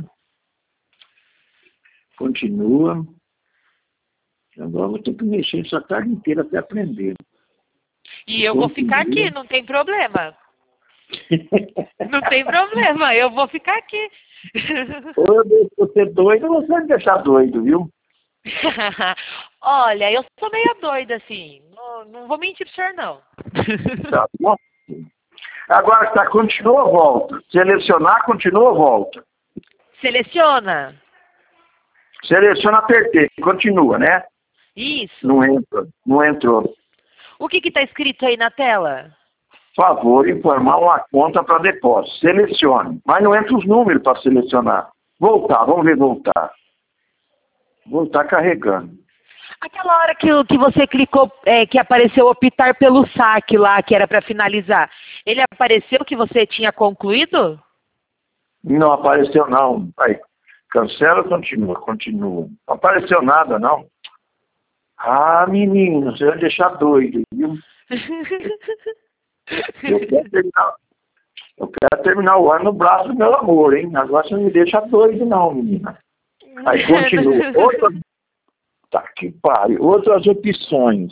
Continua. Agora vou ter que mexer essa tarde inteira até aprender. E eu vou ficar aqui, não tem problema. Não tem problema, eu vou ficar aqui. Ou eu deixo você doido, ou você vai me deixar doido, viu? Olha, eu sou meio doida, assim. não vou mentir pro senhor, não. Tá bom? Agora tá, continua ou volta? Selecionar, continua ou volta? Seleciona. Seleciona, apertei, continua, né? Isso. Não entra, não entrou. O que está escrito aí na tela? Favor, informar uma conta para depósito. Selecione. Mas não entra os números para selecionar. Voltar, vamos ver voltar. Voltar carregando. Aquela hora que você clicou, que apareceu optar pelo saque lá, que era para finalizar, ele apareceu que você tinha concluído? Não apareceu, não. Aí, cancela, continua. Não apareceu nada, não. Ah, menino, você vai deixar doido, viu? Eu quero terminar o ano no braço do meu amor, hein? Agora você não me deixa doido, não, menina. Aí continua. Tá que pariu. Outras opções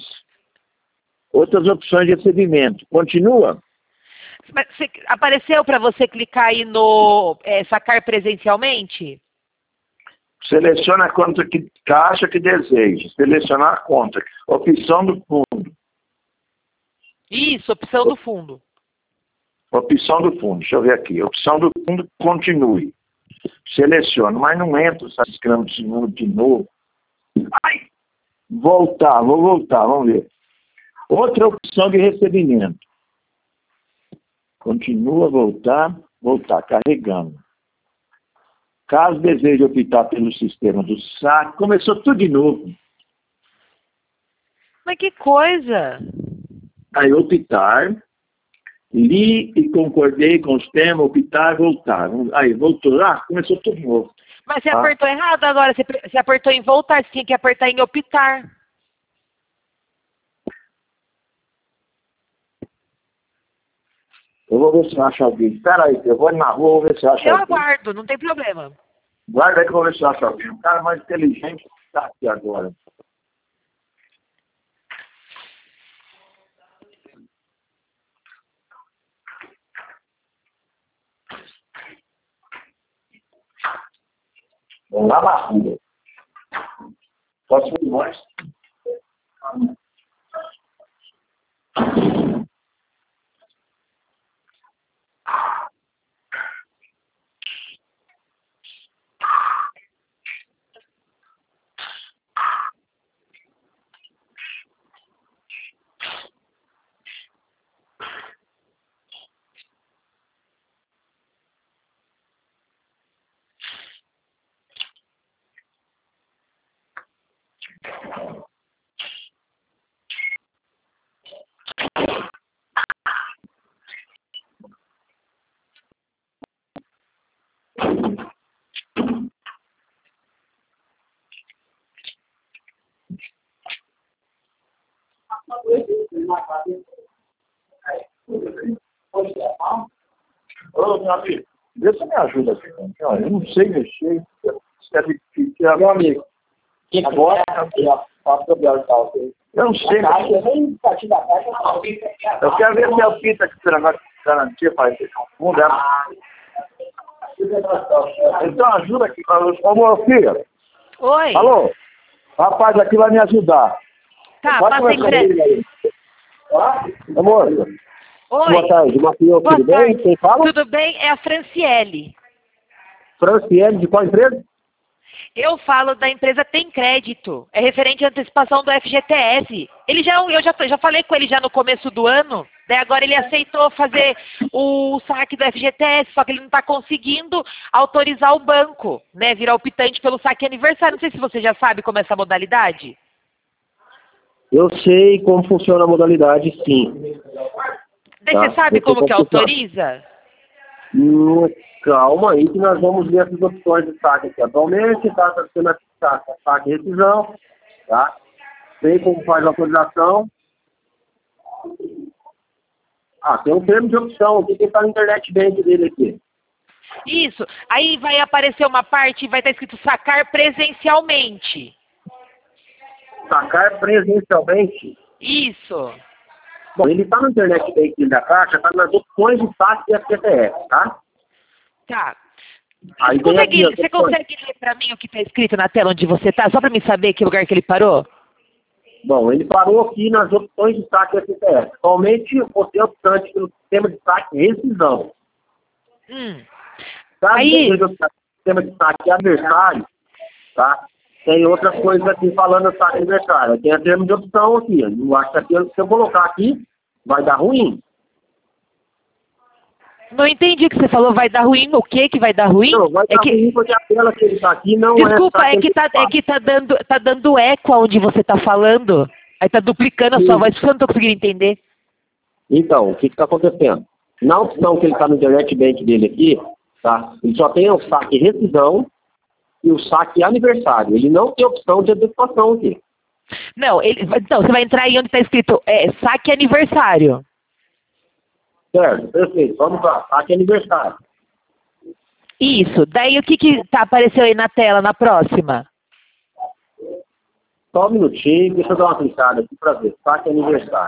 de recebimento. Continua? Mas apareceu para você clicar aí no sacar presencialmente? Seleciona a conta que caixa que deseja. Selecionar a conta. Opção do fundo. Isso, opção do fundo. Opção do fundo. Deixa eu ver aqui. Opção do fundo, continue. Seleciono, mas não entra, está escrevendo esse número de novo. Ai! Vou voltar, vamos ver. Outra opção de recebimento. Continua, voltar, carregando. Caso deseje optar pelo sistema do saque, começou tudo de novo. Mas que coisa! Aí optar, li e concordei com os temas, optar, voltar. Aí voltou, começou tudo de novo. Mas você apertou errado agora, você apertou em voltar, você tinha que apertar em optar. Eu vou ver se eu acho alguém. Espera aí, eu vou na rua, vou ver se eu acho alguém. Eu aguardo, não tem problema. Guarda aí que eu vou ver se eu acho alguém. O cara mais inteligente está aqui agora. Vamos lá na rua. Posso ir mais? Ô, meu amigo, vê se me ajuda aqui. Eu não sei mexer. Meu amigo, agora faço o Gabriel tal. Eu não sei mexer. Eu quero ver se é o Pita que será garantia para esse fundo. Então ajuda aqui. Ô, meu filho. Oi. Alô? Rapaz, aqui vai me ajudar. Tá, Pode passa em breve. Amor. Oi. Boa tarde, Matheus, Boa tudo tarde. bem? Quem fala? Tudo bem? É a Franciele. Franciele, de qual empresa? Eu falo da empresa Tem Crédito. É referente à antecipação do FGTS. Eu já falei com ele já no começo do ano. Daí agora ele aceitou fazer o saque do FGTS, só que ele não está conseguindo autorizar o banco, né? Virar optante pelo saque aniversário. Não sei se você já sabe como é essa modalidade. Eu sei como funciona a modalidade, sim. Daí você sabe como que autoriza? Calma aí que nós vamos ver essas opções de saque aqui. Atualmente está sendo saque e rescisão, tá? Sei como faz a autorização. Tem um termo de opção aqui que está no internet bank dele aqui. Isso. Aí vai aparecer uma parte e vai estar escrito sacar presencialmente. Sacar presencialmente? Isso. Bom, ele está no internet bank da Caixa, está nas opções de saque e FGTS, tá? Tá. Aí Você consegue ler para mim o que está escrito na tela onde você está? Só para me saber que lugar que ele parou? Bom, ele parou aqui nas opções de saque FTS. Atualmente, você é optante pelo sistema de saque rescisão. Caso Aí... seja o sistema de saque adversário, tá? Tem outras coisas aqui falando do saque adversário. Tem a termo de opção aqui. Eu acho que aqui, se eu colocar aqui, vai dar ruim. Não entendi o que você falou, vai dar ruim. O que vai dar ruim? Não, vai dar ruim porque a tela que ele está aqui não Desculpa, é... Desculpa, tá dando eco onde você tá falando. Aí tá duplicando a sua voz, porque eu não tô conseguindo entender. Então, o que está acontecendo? Na opção que ele está no Direct Bank dele aqui, tá? Ele só tem o saque rescisão e o saque aniversário. Ele não tem opção de antecipação aqui. Não, então, você vai entrar aí onde está escrito saque aniversário. Certo, perfeito. Vamos lá, saque aniversário. Isso. Daí o que apareceu aí na tela, na próxima? Só um minutinho, deixa eu dar uma clicada aqui para ver. Saque aniversário.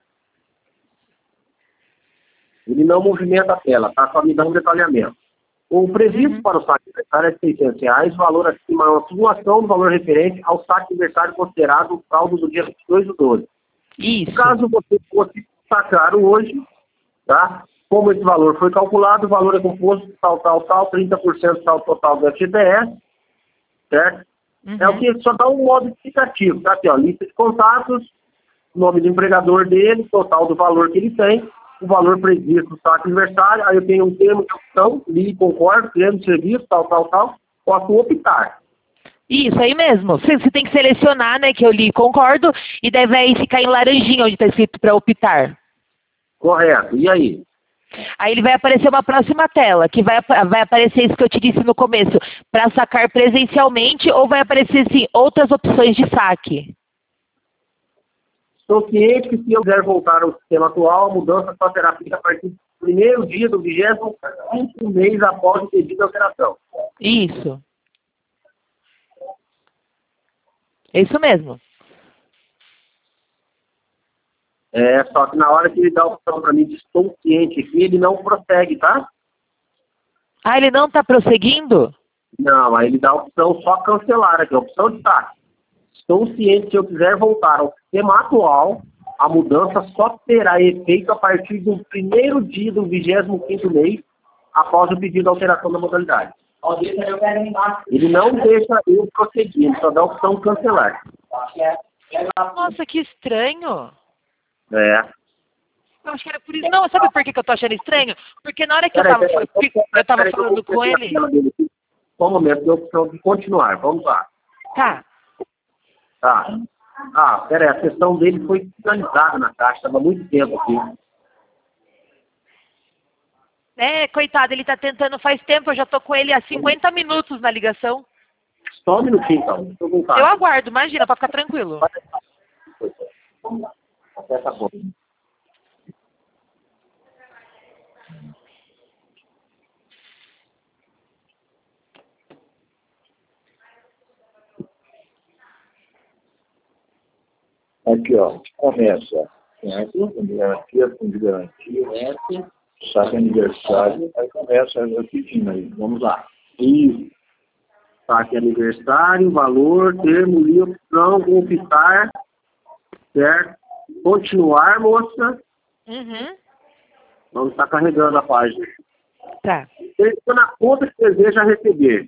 Ele não movimenta a tela, tá? Só me dá um detalhamento. O previsto para o saque aniversário é de R$600, valor acima uma flutuação do valor referente ao saque aniversário considerado o saldo do dia 22/12. Isso. Caso você fosse sacar hoje, tá? Como esse valor foi calculado, o valor é composto de tal, 30% do saldo total do FGTS, certo? É o que só dá um modo explicativo, tá? Aqui, ó, lista de contatos, nome do empregador dele, total do valor que ele tem, o valor previsto do saque aniversário, aí eu tenho um termo de opção, li, concordo, termo de serviço, tal, posso optar. Isso, aí mesmo. Você tem que selecionar, né, que eu li e concordo, e deve aí ficar em laranjinha onde está escrito para optar. Correto. E aí? Aí ele vai aparecer uma próxima tela, que vai aparecer isso que eu te disse no começo, para sacar presencialmente, ou vai aparecer, sim, outras opções de saque. Estou ciente que se eu quiser voltar ao sistema atual, a mudança só será feita a partir do primeiro dia do 25º mês após o pedido de alteração. Isso. É isso mesmo. Só que na hora que ele dá a opção para mim de estou ciente aqui, ele não prossegue, tá? Ah, ele não está prosseguindo? Não, aí ele dá a opção só cancelar aqui, a opção de saque. Estou ciente que se eu quiser voltar ao sistema atual, a mudança só terá efeito a partir do primeiro dia do 25º mês após o pedido de alteração da modalidade. Ele não deixa eu prosseguir, ele só dá a opção cancelar. Nossa, que estranho. Eu acho que era por isso. Não, sabe por que eu tô achando estranho? Porque na hora que eu tava falando com ele... Só um momento, deu a opção de continuar. Vamos lá. Tá. Peraí, a sessão dele foi finalizada na caixa, estava muito tempo aqui. Coitado, ele tá tentando faz tempo, eu já tô com ele há 50 minutos na ligação. Só um minutinho, então. Deixa eu voltar. Eu aguardo, imagina, pra ficar tranquilo. Até tá bom. Aqui, ó, começa, certo? Com garantia, saque aniversário, aí começa repetindo aí, vamos lá. Isso. Saque aniversário, valor, termo, li, opção, optar, certo? Continuar, moça. Vamos estar carregando a página. Tá. Selecione a conta que deseja receber.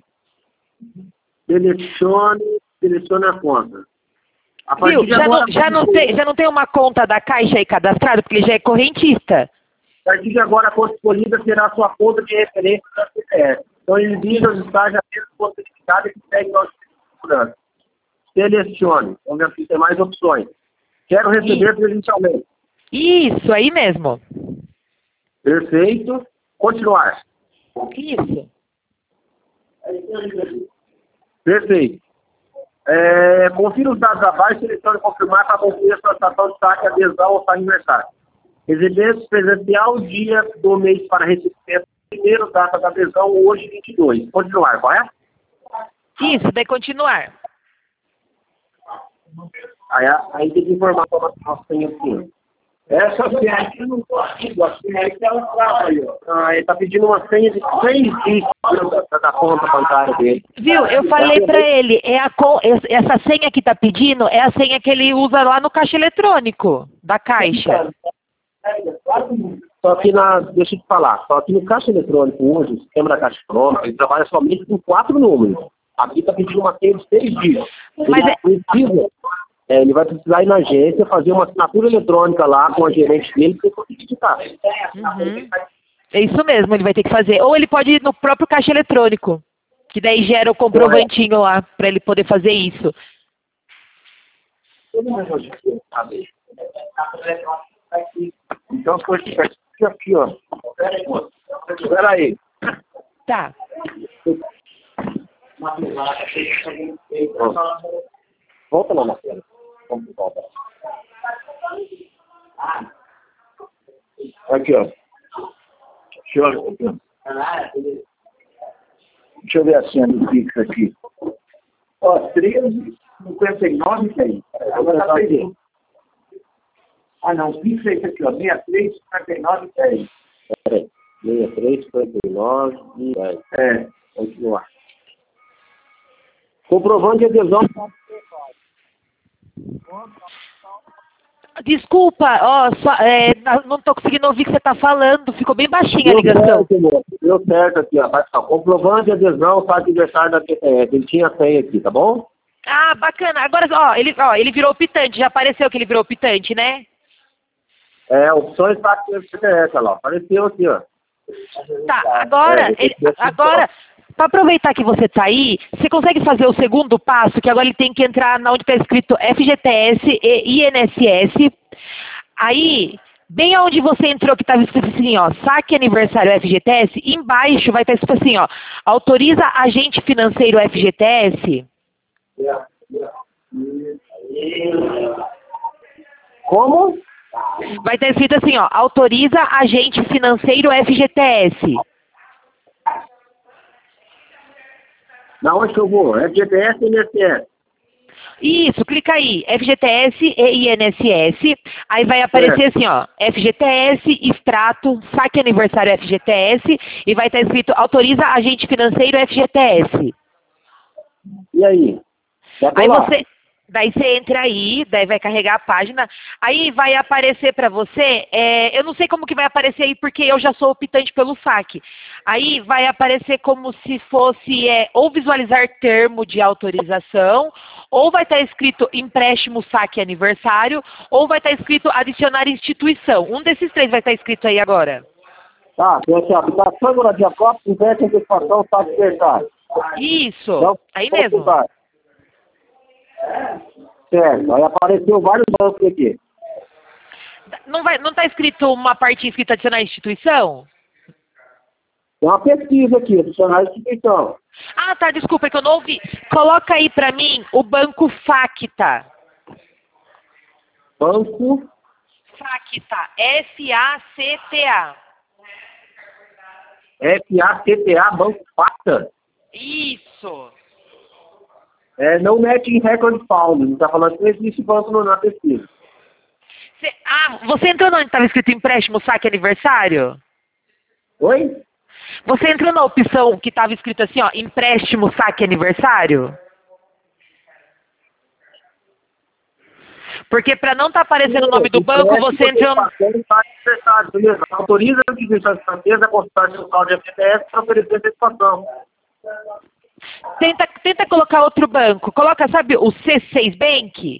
Selecione a conta. A partir Viu? de agora, Já não tem uma conta da Caixa aí cadastrada, porque ele já é correntista. A partir de agora, a conta escolhida será a sua conta de referência da CPF. Então, ele visa ajustar já mesmo conta identificada que segue o nosso serviço de segurança. Selecione. Vamos ver se tem mais opções. Quero receber presencialmente. Isso, aí mesmo. Perfeito. Continuar. Isso. Perfeito. Confira os dados abaixo, selecione confirmar para concluir a solicitação de saque, adesão ao saque aniversário. Residência presencial, dia do mês para recebimento, primeiro, data da adesão, hoje, 22. Continuar, correto? Isso, daí continuar. Aí tem que informar como nós temos aqui. Essa senha aqui eu não consigo, a senha aí que ela trava aí, ó. Ah, ele tá pedindo uma senha de 6 dígitos da conta bancária dele. Viu? Eu falei pra ele, essa senha que tá pedindo é a senha que ele usa lá no caixa eletrônico da Caixa. Só que deixa eu te falar, só que no caixa eletrônico hoje, o sistema da Caixa Econômica, ele trabalha somente com 4 números. Aqui tá pedindo uma senha de 6 dígitos. Mas Ele vai precisar ir na agência, fazer uma assinatura eletrônica lá com a gerente dele para ele conseguir digitar. Uhum. É isso mesmo, ele vai ter que fazer. Ou ele pode ir no próprio caixa eletrônico, que daí gera o comprovantinho lá para ele poder fazer isso. Então, foi aqui, ó. Espera aí. Tá. Volta lá, Marcelo. Vamos voltar. Aqui, ó. Deixa eu ver a senha do Pix aqui. Ó, 13,59 aí. Agora tá perdendo. Ah, não, o Pix é esse aqui, ó. 63,59 10. Peraí. 63,59 10. É. Continuar. Comprovante de adesão. Desculpa, ó, não tô conseguindo ouvir o que você tá falando, ficou bem baixinha a ligação. Deu certo aqui, ó. Comprovante de adesão para aniversário da TPS. Ele tinha senha aqui, tá bom? Ah, bacana. Agora, ele virou optante, já apareceu que ele virou optante, né? Opções para a TPS, olha lá. Apareceu aqui, ó. Tá, agora, para aproveitar que você tá aí, você consegue fazer o segundo passo, que agora ele tem que entrar na onde está escrito FGTS e INSS. Aí, bem aonde você entrou que estava escrito assim, ó, saque aniversário FGTS, embaixo vai estar escrito assim, ó, autoriza agente financeiro FGTS. Como? Vai estar escrito assim, ó, autoriza agente financeiro FGTS. Na onde que eu vou? FGTS e INSS. Isso, clica aí, FGTS e INSS, aí vai aparecer assim, ó, FGTS, extrato, saque aniversário FGTS, e vai estar escrito, autoriza agente financeiro FGTS. E aí? Daí você entra aí, daí vai carregar a página, aí vai aparecer para você, eu não sei como que vai aparecer aí, porque eu já sou optante pelo saque. Aí vai aparecer como se fosse ou visualizar termo de autorização, ou vai estar escrito empréstimo, saque aniversário, ou vai estar escrito adicionar instituição. Um desses três vai estar escrito aí agora. Tá, tem aqui, habitação, moradia própria, empréstimo, antecipação, saque aniversário. Isso, Então, aí mesmo. Certo, aí apareceu vários bancos aqui. Não tá escrito uma parte escrita adicionar instituição? Tem uma pesquisa aqui, adicionar instituição. Ah, tá, desculpa, é que eu não ouvi. Coloca aí pra mim o Banco Facta. Banco Facta, F-A-C-T-A. F-A-C-T-A, Banco Facta. Isso. Não mete em recorde found, não está falando que não existe banco na pesquisa. Você entrou onde estava escrito empréstimo, saque aniversário? Oi? Você entrou na opção que estava escrito assim, ó, empréstimo, saque aniversário? Porque para não estar aparecendo o nome do banco, você entrou... Autoriza a instituição francesa a consultar seu saldo de FGTS para oferecer antecipação. Tenta colocar outro banco. Coloca, sabe, o C6 Bank?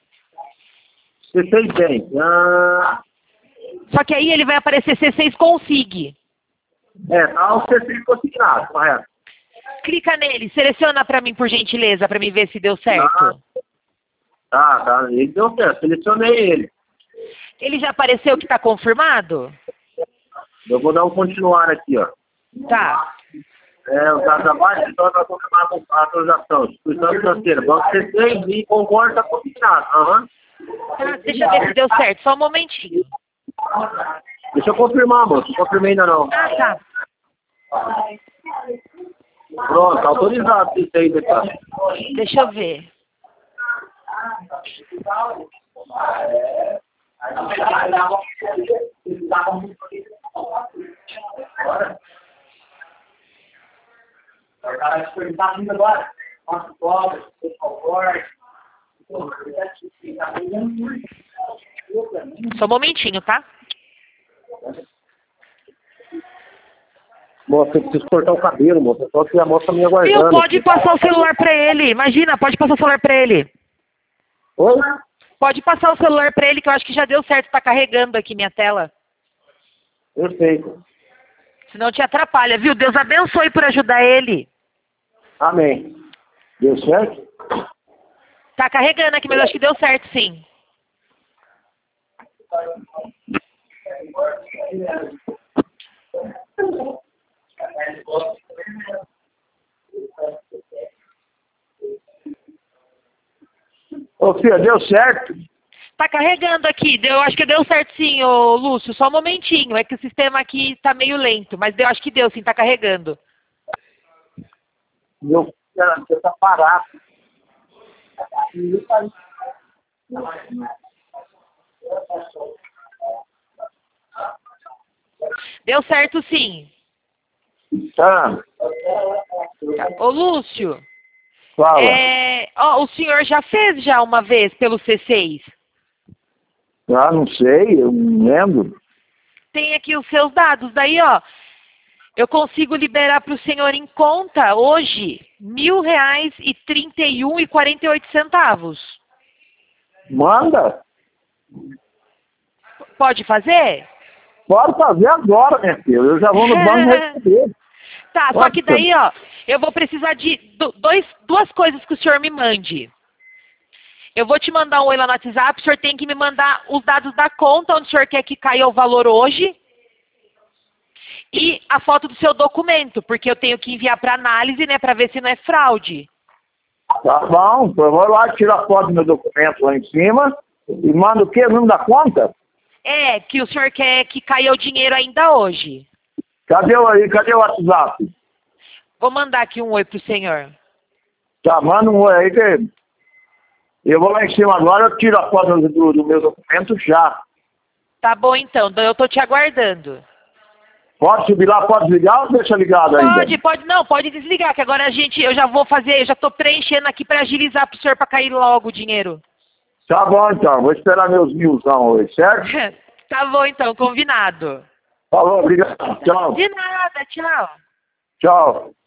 C6 Bank. Só que aí ele vai aparecer C6 Consig. Tá o C6 consignado, correto. Clica nele, seleciona para mim, por gentileza, para mim ver se deu certo. Tá, ele deu certo, selecionei ele. Ele já apareceu que está confirmado? Eu vou dar um continuar aqui, ó. Tá. O trabalho de toda a autorização, instituição financeira, banco C6 e concorda com o consignado. Tá, deixa eu ver se deu certo, só um momentinho. Deixa eu confirmar, moço, não confirmei ainda não. Ah, tá. Pronto, autorizado isso aí, detalhe. Deixa eu ver. Só um momentinho, tá? Moça, eu preciso cortar o cabelo, moça. Só que a moça tá me aguardando. Viu, pode passar o celular pra ele. Imagina, pode passar o celular pra ele. Oi? Pode passar o celular pra ele, que eu acho que já deu certo. Tá carregando aqui minha tela. Perfeito. Senão te atrapalha, viu? Deus abençoe por ajudar ele. Amém. Deu certo? Tá carregando aqui, mas eu acho que deu certo, sim. Ô, filha, deu certo? Tá carregando aqui, eu acho que deu certo sim, ô Lúcio, só um momentinho, é que o sistema aqui tá meio lento, mas eu acho que deu sim, tá carregando. Meu filho tá parado. Deu certo sim. Tá. Ô Lúcio, Fala. o senhor já fez já uma vez pelo C6? Ah, não sei, eu não lembro. Tem aqui os seus dados, daí ó, eu consigo liberar para o senhor em conta hoje R$ 1.031,48. Manda. Pode fazer? Pode fazer agora, minha filha. Eu já vou no banco receber. Tá, só que daí, ó, eu vou precisar de duas coisas que o senhor me mande. Eu vou te mandar um oi lá no WhatsApp, o senhor tem que me mandar os dados da conta, onde o senhor quer que caia o valor hoje, e a foto do seu documento, porque eu tenho que enviar para análise, né, para ver se não é fraude. Tá bom, eu vou lá tirar a foto do meu documento lá em cima e manda o quê? O número da conta? É, que o senhor quer que caia o dinheiro ainda hoje. Cadê o WhatsApp? Vou mandar aqui um oi pro senhor. Tá, manda um oi aí que eu vou lá em cima agora, eu tiro a foto do meu documento já. Tá bom então, eu tô te aguardando. Pode subir lá, pode desligar ou deixa ligado ainda? Pode desligar, que agora eu já vou fazer, eu já tô preenchendo aqui pra agilizar pro senhor pra cair logo o dinheiro. Tá bom então, vou esperar meus milzão hoje, certo? Tá bom então, combinado. Falou, obrigado, tchau. De nada, tchau. Tchau.